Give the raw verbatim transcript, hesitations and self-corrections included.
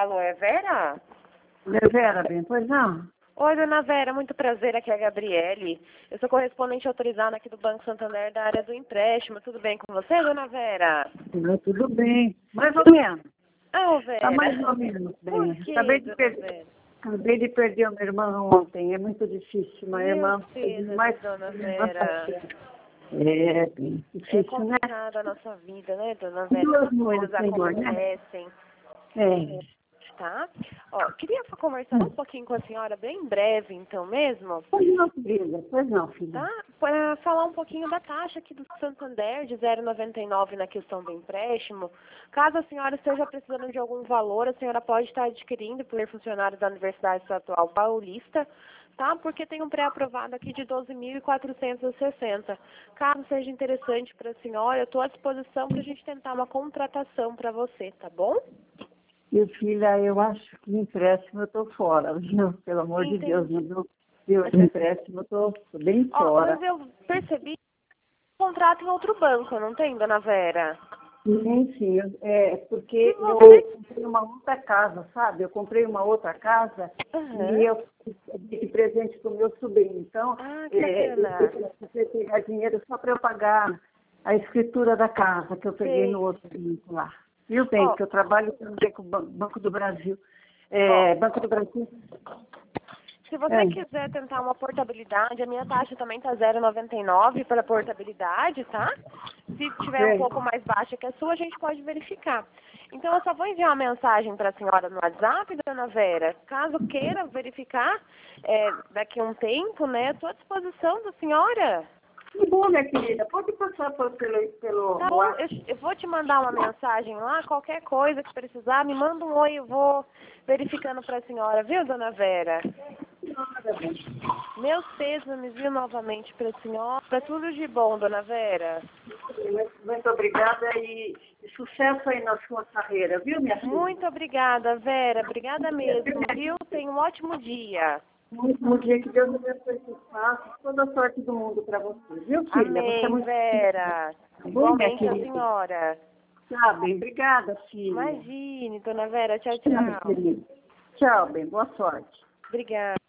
Alô, é Vera? É Vera, bem, pois não? Oi, dona Vera, muito prazer, aqui é a Gabriele. Eu sou correspondente autorizada aqui do Banco Santander da área do empréstimo. Tudo bem com você, dona Vera? Não, tudo bem. Mais ou menos. Ah, ô, Vera. Tá mais ou menos bem. Por quê, Acabei de, dona per... Vera? Acabei de perder uma irmã ontem. É muito difícil. Uma Meu irmã Deus, mais... dona Vera. É bem É difícil, né? complicada a nossa vida, né, dona Vera? Duas Essas mãos, coisas senhor, né? acontecem. É. Tá? Ó, queria conversar um pouquinho com a senhora bem breve, então mesmo, Pois não, filha. Pois não, filha. tá? Para falar um pouquinho da taxa aqui do Santander de zero vírgula noventa e nove na questão do empréstimo. Caso a senhora esteja precisando de algum valor, a senhora pode estar adquirindo por funcionários da Universidade Estadual Paulista, tá? Porque tem um pré-aprovado aqui de doze mil quatrocentos e sessenta. Caso seja interessante para a senhora, eu estou à disposição para a gente tentar uma contratação para você, tá bom? E filha, eu acho que empréstimo eu tô fora, viu? Pelo amor Entendi. de Deus, não viu? Empréstimo eu tô, tô bem Ó, fora. mas eu percebi contrato em outro banco, não tem, dona Vera? Sim, sim. É, porque Se eu você... comprei uma outra casa, sabe? Eu comprei uma outra casa Aham. e eu dei de presente para o meu sobrinho. Então, Ah, que é, eu bacana. precisei pegar dinheiro só para eu pagar a escritura da casa que eu peguei Sei. no outro banco lá. Viu bem, Ó, que eu trabalho também com o Ban- Banco do Brasil. ó, É, Banco do Brasil. se você É, quiser tentar uma portabilidade, a minha taxa também tá zero vírgula noventa e nove para portabilidade, tá? Se tiver um é. pouco mais baixa que a sua, a gente pode verificar. Então, eu só vou enviar uma mensagem para a senhora no WhatsApp, dona Vera. Caso queira verificar é, daqui a um tempo, né? Estou à disposição da senhora. Que bom, minha querida. Pode passar por, pelo, pelo Tá bom, eu, WhatsApp. eu vou te mandar uma mensagem lá, qualquer coisa que precisar, me manda um oi, eu vou verificando para a senhora, viu, dona Vera? Meus pêsames, viu, novamente para a senhora. Tudo de bom, dona Vera. Muito obrigada e sucesso aí na sua carreira, viu, minha filha? Muito obrigada, Vera. Obrigada mesmo, viu? Tenha um ótimo dia. Muito bom dia, que Deus abençoe esse espaço, toda a sorte do mundo para você, viu, filha? Você é Amém, muito Vera. bom, minha Igualmente a querida. senhora. Tá bem, obrigada, filha. Imagine, dona Vera. Tchau, Tchau, tchau. querida. Tchau, bem, boa sorte. Obrigada.